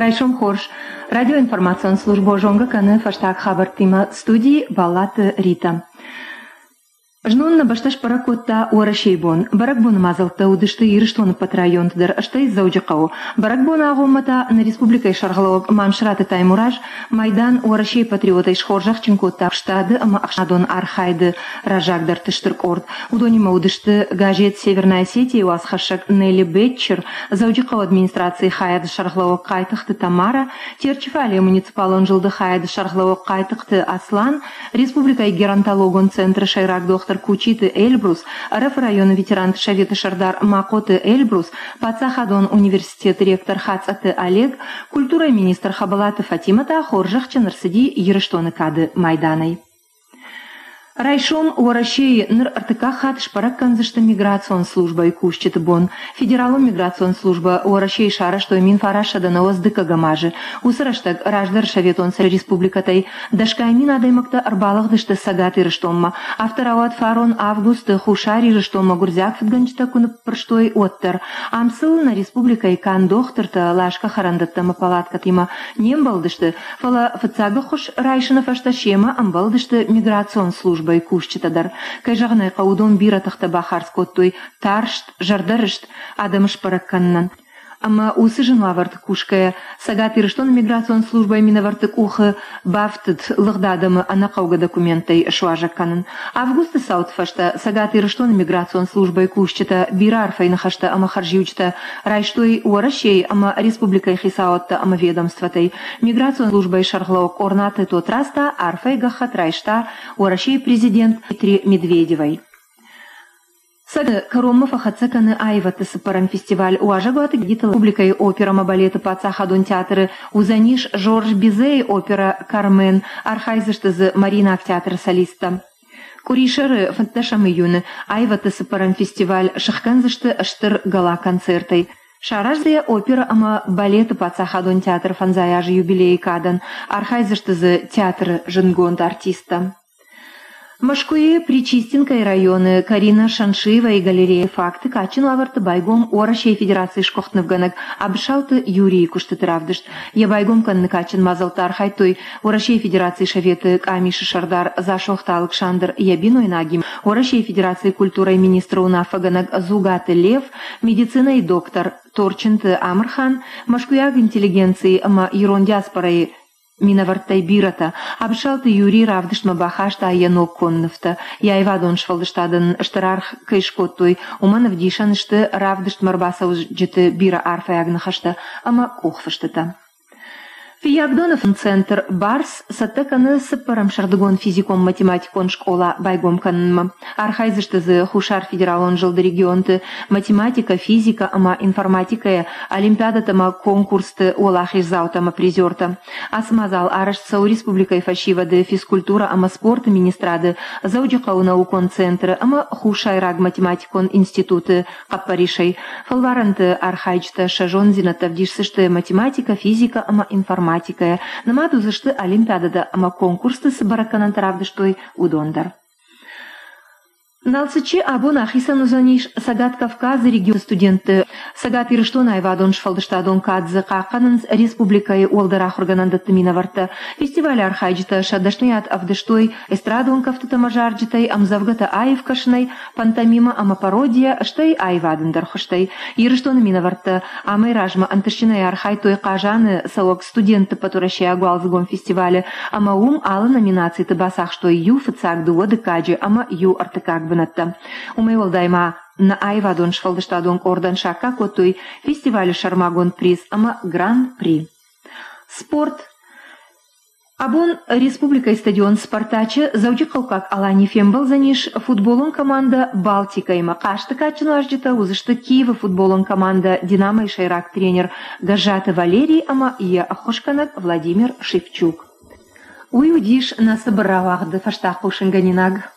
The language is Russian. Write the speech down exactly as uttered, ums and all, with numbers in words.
Райшом Хорш, радиоинформацион служба Жонга Каны Фаштаг Хабар Тима студии Баллаты Рита. Жнунна башташ паракотта уарашейбон, баракбон мазалта удышты ирыштоны пат районтыдыр, аштай заудиқау. Баракбон ағомата на республикай шарғалауық маншраты таймураж, майдан уарашей патриотай шхоржақ чинкотта штады, ама ақшадон архайды ражагдар тыштырк орд. Удонима удышты газет Северная Осетия уасхашак Нелли Бетчер, заудиқау администрации хаяды шарғалауық қайтықты Тамара, Терчефалия муниципалон жылды хаяды шарғалауық қайтықты Аслан, республикай геронтологон центры шайрак доқтыр Кучиты Эльбрус, РФ района ветеран Шавета Шардар Макоты Эльбрус, Пацахадон университет ректор Хацаты Олег, культура министр Хабалаты Фатимата, Хоржах Чанарсади Ерыштоны Кады Майданой. Райшом уарашей ныр артыка хатыш паракканзышты миграцион служба и кушчеты бон. Федералу миграцион служба уарашей шара, что мин фарашада на оздыка гамажи. Усараштаг раждар шаветон сэр республикатай. Дашкаймин адаймакта арбалах дышты сагаты рыштомма. Авторават фарон август хушари рыштомма гурзяк фитганчта куны прштой оттер. Амсыл на республика и кан дохтырта лашка харандатта мапалатка тима. Нембал дышты. Фала фацага хуш райшина фашташема амбал дышты миграцион служба. Бай кушчитадар. Кай жағнай қаудон бира тахта бахар скоттой таршт, жардарышт, адамыш паракканнан. Ама усы жын лаварты кушкая, сагат ирыштон миграцион служба именно вартык ухы бафтыд лыгдадамы ана қауга документай шуажакканын. Августа саут фашта сагат ирыштон миграцион служба и кушчита бира арфайна хашта ама харжиучта райштой уарашей ама республикай хисаотта ама ведомстватай. Миграцион служба и шарглаук орнаты тот раста арфай гахат райшта уарашей президент Дмитрий Медведевой. Сады Каромов ахацаканы айваты сыпарам фестиваль уажагуаты гидитал публикой опера мабалеты пацахадон театры Узаниш Жорж Bizey опера Кармен архайзыштызы Марина театр солиста. Куришеры фанташам июны айваты сыпарам фестиваль шахканзышты аштыр гала концертой. Шараждая опера ама балеты пацахадон театр фанзаяжы юбилей кадан архайзыштызы театр жингонд артиста. Машкуе Причистинкой районы Карина Шаншиева и галерея факты качин лаварты байгом уарашей федерации шкохтнывганак абшалты Юрий Куштытыравдышт. Я байгом канны качин мазалтар хайтой уарашей федерации шаветы Камиши Шардар Зашохта Александр Ябиной нагим уарашей федерации культуры министра унафаганак Зугаты Лев медицина и доктор Торченты Амархан Машкуяг интеллигенции ама Ерон диаспорой Минавартай бирата, абшалты Юрий равдышма бахашта аянок конныфта. Я ивадон швалдыштадын штарарх кайшкоттой, уманов дишанышты равдышт марбаса ужжыты бира арфа ягнахашта, ама кухфаштыта. Фиягдонов центр Барс саттаканы сыппарам шардыгон физиком математикон школа байгом канынма. Архайзыштызы хушар федералон жылды регионты математика, физика, ама информатикая, олимпиадатама конкурсты олахиш заутама призерта. Асмазал арашцау республикай фашивады физкультура, ама спорт министрады, заудиқау наукон центры, ама хушайраг математикон институты каппаришей. Фалваранты архайчта шажон зинатавдишсышты математика, физика, ама информатика. Намаду зашты олимпиадада ама конкурсты сыбараканан таравдыштой удондар. Налсычи абон ахисан узаниш Сагат Кавказы регион студенты Сагат ирыштон айвадон шфалдыштадон кадзы қақанынс республикай олдара хурганандатты минаварта. Фестиваль архайджита шадашният авдыштой эстрадон кафтыта мажарджитай амзавгата айв кашнай пантомима ама пародия штай айвадындар хыштай. Ирыштон минаварта амай ражма антышчинай архай той қажаны сауак студенты патурашей агуалзыгон фестивале ама ум алы номинации табасах штой ю фыцак дуоды каджи ама ю артыкак Умейвал дайма на айвадон шфалдыштадон ордан шака котой фестиваль шармагон приз ама гран-при. Спорт. Абон республикай стадион Спартачы заучикал как алани фембал заниш футболон команда Балтика има кашты качыну аждита узышты Киева футболон команда Динамо и Шайрак тренер Гажата Валерий ама ия ахошканак Владимир Шевчук. Уйудиш на соборавахды фаштах пушинганинаг.